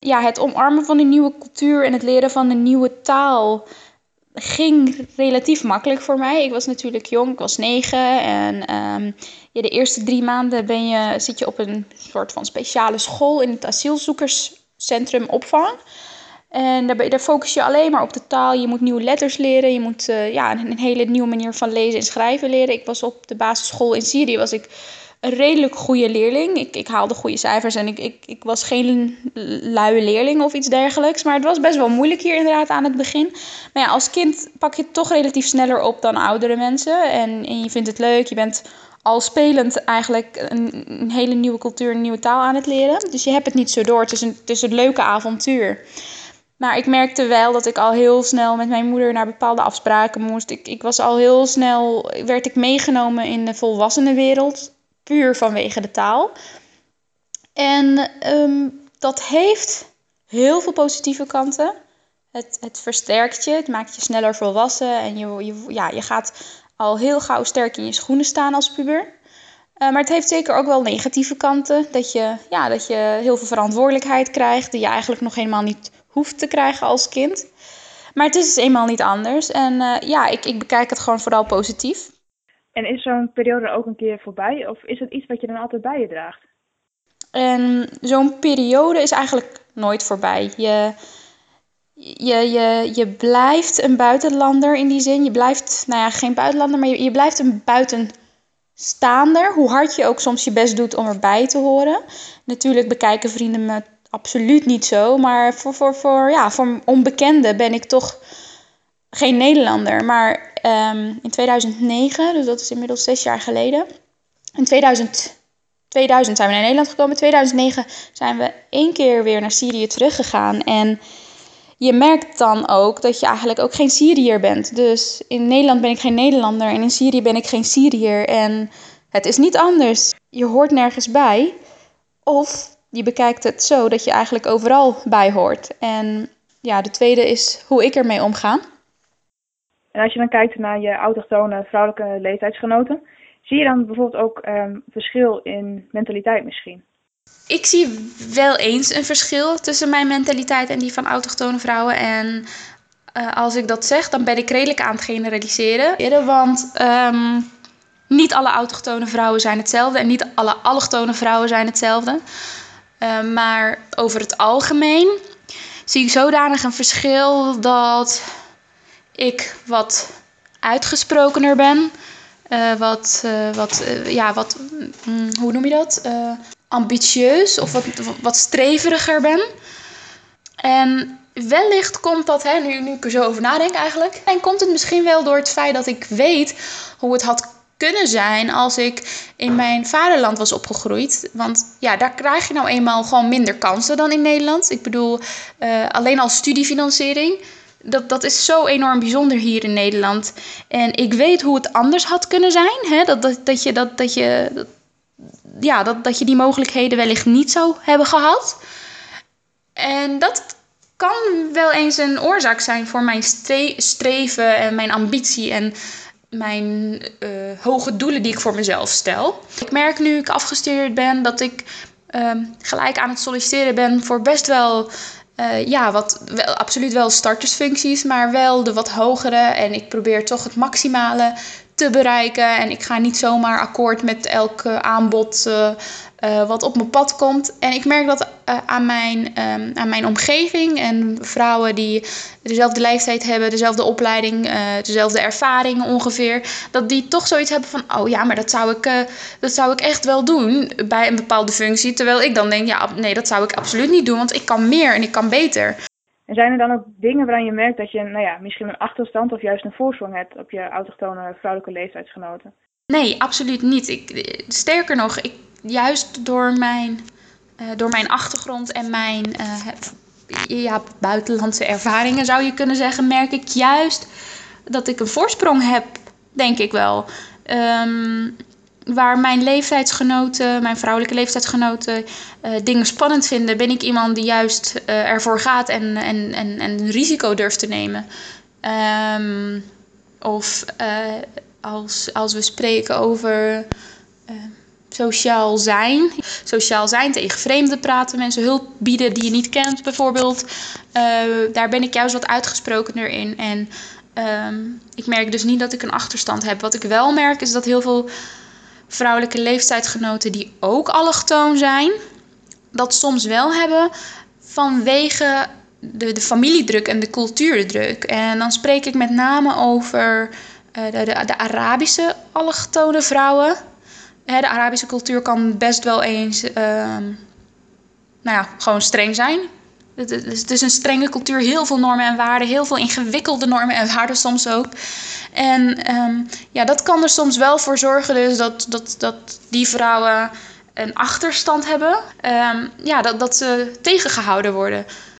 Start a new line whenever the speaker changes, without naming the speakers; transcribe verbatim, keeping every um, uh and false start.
ja, het omarmen van een nieuwe cultuur en het leren van een nieuwe taal ging relatief makkelijk voor mij. Ik was natuurlijk jong, ik was negen en um, ja, de eerste drie maanden ben je, zit je op een soort van speciale school in het asielzoekerscentrum opvang. En daar, ben- daar focus je alleen maar op de taal. Je moet nieuwe letters leren. Je moet uh, ja, een, een hele nieuwe manier van lezen en schrijven leren. Ik was op de basisschool in Syrië was ik een redelijk goede leerling. Ik, ik haalde goede cijfers en ik, ik, ik was geen luie leerling of iets dergelijks. Maar het was best wel moeilijk hier inderdaad aan het begin. Maar ja, als kind pak je het toch relatief sneller op dan oudere mensen. En, en je vindt het leuk. Je bent al spelend eigenlijk een, een hele nieuwe cultuur, een nieuwe taal aan het leren. Dus je hebt het niet zo door. Het is een, het is een leuke avontuur. Maar ik merkte wel dat ik al heel snel met mijn moeder naar bepaalde afspraken moest. Ik, ik was al heel snel, werd ik meegenomen in de volwassenenwereld, puur vanwege de taal. En um, dat heeft heel veel positieve kanten. Het, het versterkt je, het maakt je sneller volwassen en je, je, ja, je gaat al heel gauw sterk in je schoenen staan als puber. Uh, maar het heeft zeker ook wel negatieve kanten. Dat je, ja, dat je heel veel verantwoordelijkheid krijgt die je eigenlijk nog helemaal niet hoeft te krijgen als kind. Maar het is dus eenmaal niet anders. En uh, ja, ik, ik bekijk het gewoon vooral positief.
En is zo'n periode ook een keer voorbij? Of is het iets wat je dan altijd bij je draagt?
En zo'n periode is eigenlijk nooit voorbij. Je, je, je, je blijft een buitenlander in die zin. Je blijft, nou ja, geen buitenlander, maar je, je blijft een buitenstaander. Hoe hard je ook soms je best doet om erbij te horen. Natuurlijk bekijken vrienden me absoluut niet zo. Maar voor, voor, voor, ja, voor onbekenden ben ik toch geen Nederlander. Maar um, in tweeduizend negen, dus dat is inmiddels zes jaar geleden. In tweeduizend, tweeduizend zijn we naar Nederland gekomen. In tweeduizend negen zijn we één keer weer naar Syrië teruggegaan. En je merkt dan ook dat je eigenlijk ook geen Syriër bent. Dus in Nederland ben ik geen Nederlander en in Syrië ben ik geen Syriër. En het is niet anders. Je hoort nergens bij. Of je bekijkt het zo dat je eigenlijk overal bij hoort. En ja, de tweede is hoe ik ermee omga.
En als je dan kijkt naar je autochtone vrouwelijke leeftijdsgenoten, zie je dan bijvoorbeeld ook um, verschil in mentaliteit misschien?
Ik zie wel eens een verschil tussen mijn mentaliteit en die van autochtone vrouwen. En uh, als ik dat zeg, dan ben ik redelijk aan het generaliseren. Want um, niet alle autochtone vrouwen zijn hetzelfde en niet alle allochtone vrouwen zijn hetzelfde. Uh, maar over het algemeen zie ik zodanig een verschil dat ik wat uitgesprokener ben. Uh, wat, uh, wat, uh, ja, wat, mm, hoe noem je dat? Uh, ambitieus of wat, wat streveriger ben. En wellicht komt dat, hè, nu, nu ik er zo over nadenk eigenlijk, en komt het misschien wel door het feit dat ik weet hoe het had kunnen zijn als ik in mijn vaderland was opgegroeid. Want ja, daar krijg je nou eenmaal gewoon minder kansen dan in Nederland. Ik bedoel, uh, alleen al studiefinanciering. Dat, dat is zo enorm bijzonder hier in Nederland. En ik weet hoe het anders had kunnen zijn. Hè? Dat, dat, dat, je, dat, dat, je, dat, ja, dat, dat je die mogelijkheden wellicht niet zou hebben gehad. En dat kan wel eens een oorzaak zijn voor mijn stre- streven en mijn ambitie en mijn uh, hoge doelen die ik voor mezelf stel. Ik merk nu ik afgestudeerd ben dat ik uh, gelijk aan het solliciteren ben voor best wel... Uh, ja, wat, wel, absoluut wel startersfuncties, maar wel de wat hogere. En ik probeer toch het maximale te bereiken. En ik ga niet zomaar akkoord met elk uh, aanbod uh, uh, wat op mijn pad komt. En ik merk dat uh, aan, mijn, um, aan mijn omgeving en vrouwen die dezelfde leeftijd hebben, dezelfde opleiding, uh, dezelfde ervaringen ongeveer, dat die toch zoiets hebben van, oh ja, maar dat zou ik, uh, dat zou ik echt wel doen bij een bepaalde functie. Terwijl ik dan denk, ja, nee, dat zou ik absoluut niet doen, want ik kan meer en ik kan beter.
En zijn er dan ook dingen waarin je merkt dat je, nou ja, misschien een achterstand of juist een voorsprong hebt op je autochtone vrouwelijke leeftijdsgenoten?
Nee, absoluut niet. Ik, sterker nog, ik, juist door mijn, uh, door mijn achtergrond en mijn uh, ja, buitenlandse ervaringen, zou je kunnen zeggen, merk ik juist dat ik een voorsprong heb, denk ik wel. Um, waar mijn leeftijdsgenoten, mijn vrouwelijke leeftijdsgenoten, uh, dingen spannend vinden, ben ik iemand die juist uh, ervoor gaat en, en, en, en een risico durft te nemen. Um, of uh, als, als we spreken over uh, sociaal zijn. Sociaal zijn, tegen vreemden praten, mensen hulp bieden die je niet kent bijvoorbeeld. Uh, daar ben ik juist wat uitgesprokener in. En um, ik merk dus niet dat ik een achterstand heb. Wat ik wel merk is dat heel veel vrouwelijke leeftijdsgenoten die ook allochtoon zijn, dat soms wel hebben vanwege de, de familiedruk en de cultuurdruk. En dan spreek ik met name over uh, de, de, de Arabische allochtone vrouwen. Hè, de Arabische cultuur kan best wel eens uh, nou ja, gewoon streng zijn. Het, het, het is een strenge cultuur, heel veel normen en waarden, heel veel ingewikkelde normen en waarden soms ook. En um, ja, dat kan er soms wel voor zorgen dus dat, dat, dat die vrouwen een achterstand hebben. Um, ja, dat, dat ze tegengehouden worden.